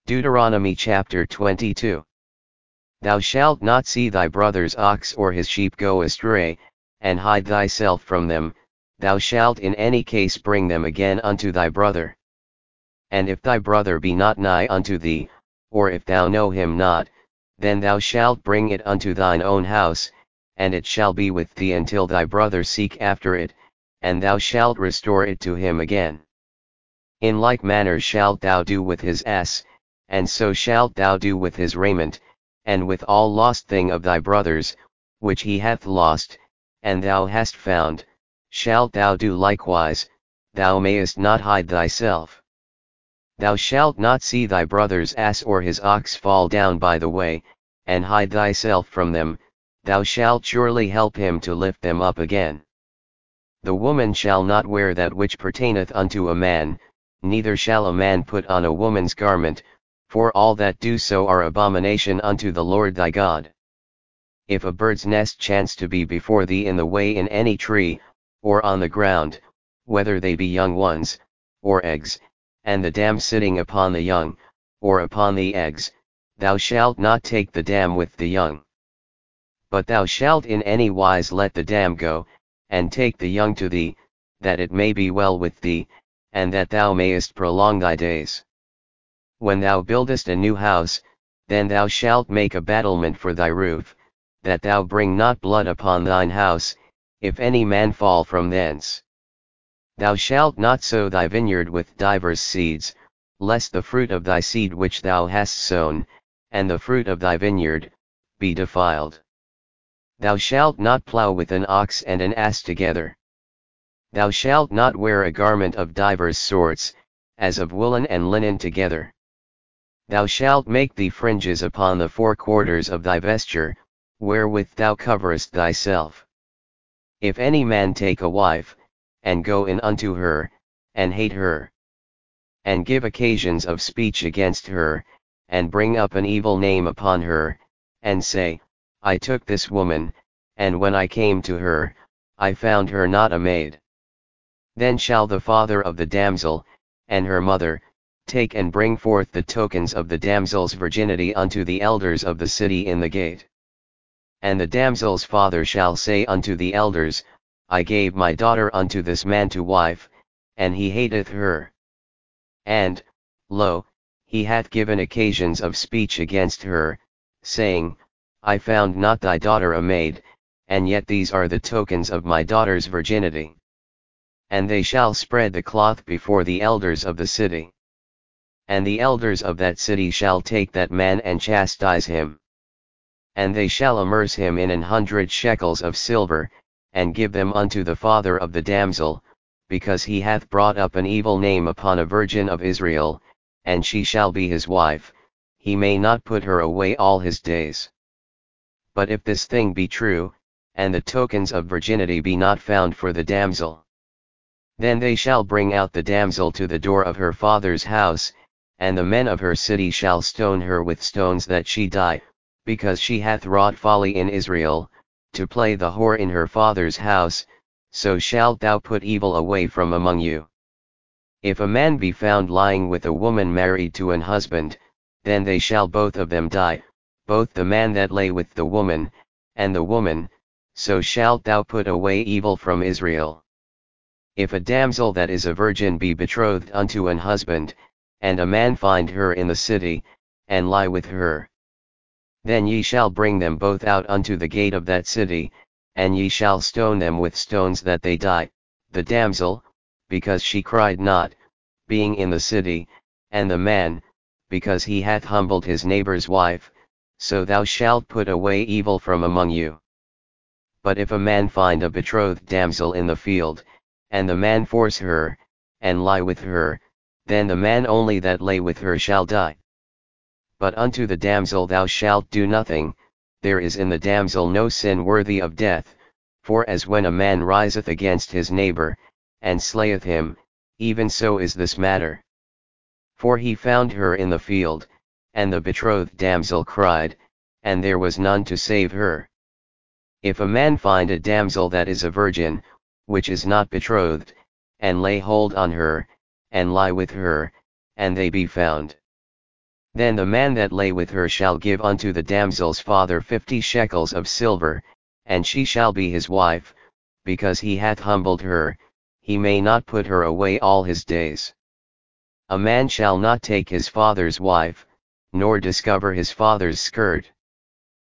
Deuteronomy chapter 22. Thou shalt not see thy brother's ox or his sheep go astray, and hide thyself from them, thou shalt in any case bring them again unto thy brother. And if thy brother be not nigh unto thee, or if thou know him not, then thou shalt bring it unto thine own house, and it shall be with thee until thy brother seek after it, and thou shalt restore it to him again. In like manner shalt thou do with his ass, and so shalt thou do with his raiment, and with all lost thing of thy brother's, which he hath lost, and thou hast found, shalt thou do likewise, thou mayest not hide thyself. Thou shalt not see thy brother's ass or his ox fall down by the way, and hide thyself from them, thou shalt surely help him to lift them up again. The woman shall not wear that which pertaineth unto a man, neither shall a man put on a woman's garment, for all that do so are abomination unto the Lord thy God. If a bird's nest chance to be before thee in the way in any tree, or on the ground, whether they be young ones, or eggs, and the dam sitting upon the young, or upon the eggs, thou shalt not take the dam with the young. But thou shalt in any wise let the dam go, and take the young to thee, that it may be well with thee, and that thou mayest prolong thy days. When thou buildest a new house, then thou shalt make a battlement for thy roof, that thou bring not blood upon thine house, if any man fall from thence. Thou shalt not sow thy vineyard with divers seeds, lest the fruit of thy seed which thou hast sown, and the fruit of thy vineyard, be defiled. Thou shalt not plough with an ox and an ass together. Thou shalt not wear a garment of divers sorts, as of woolen and linen together. Thou shalt make thee fringes upon the four quarters of thy vesture, wherewith thou coverest thyself. If any man take a wife, and go in unto her, and hate her, and give occasions of speech against her, and bring up an evil name upon her, and say, I took this woman, and when I came to her, I found her not a maid. Then shall the father of the damsel, and her mother, take and bring forth the tokens of the damsel's virginity unto the elders of the city in the gate. And the damsel's father shall say unto the elders, I gave my daughter unto this man to wife, and he hateth her. And, lo, he hath given occasions of speech against her, saying, I found not thy daughter a maid, and yet these are the tokens of my daughter's virginity. And they shall spread the cloth before the elders of the city. And the elders of that city shall take that man and chastise him. And they shall amerce him in 100 shekels of silver, and give them unto the father of the damsel, because he hath brought up an evil name upon a virgin of Israel, and she shall be his wife, he may not put her away all his days. But if this thing be true, and the tokens of virginity be not found for the damsel, then they shall bring out the damsel to the door of her father's house, and the men of her city shall stone her with stones that she die, because she hath wrought folly in Israel, to play the whore in her father's house, so shalt thou put evil away from among you. If a man be found lying with a woman married to an husband, then they shall both of them die, both the man that lay with the woman, and the woman, so shalt thou put away evil from Israel. If a damsel that is a virgin be betrothed unto an husband, and a man find her in the city, and lie with her, then ye shall bring them both out unto the gate of that city, and ye shall stone them with stones that they die, the damsel, because she cried not, being in the city, and the man, because he hath humbled his neighbor's wife, so thou shalt put away evil from among you. But if a man find a betrothed damsel in the field, and the man force her, and lie with her, then the man only that lay with her shall die. But unto the damsel thou shalt do nothing, there is in the damsel no sin worthy of death, for as when a man riseth against his neighbor, and slayeth him, even so is this matter. For he found her in the field, and the betrothed damsel cried, and there was none to save her. If a man find a damsel that is a virgin, which is not betrothed, and lay hold on her, and lie with her, and they be found, Then the man that lay with her shall give unto the damsel's father 50 shekels of silver, and she shall be his wife, because he hath humbled her, he may not put her away all his days. A man shall not take his father's wife, nor discover his father's skirt.